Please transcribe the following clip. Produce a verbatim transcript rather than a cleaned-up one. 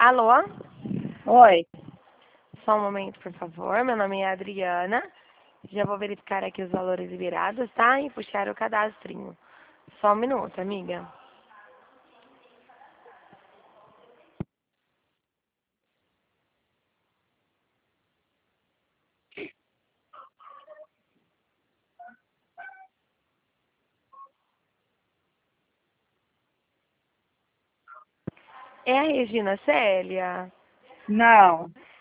Alô? Oi. Só um momento, por favor. Meu nome é Adriana. Já vou verificar aqui os valores liberados, tá? E puxar o cadastrinho. Só um minuto, amiga. É a Regina Célia? Não.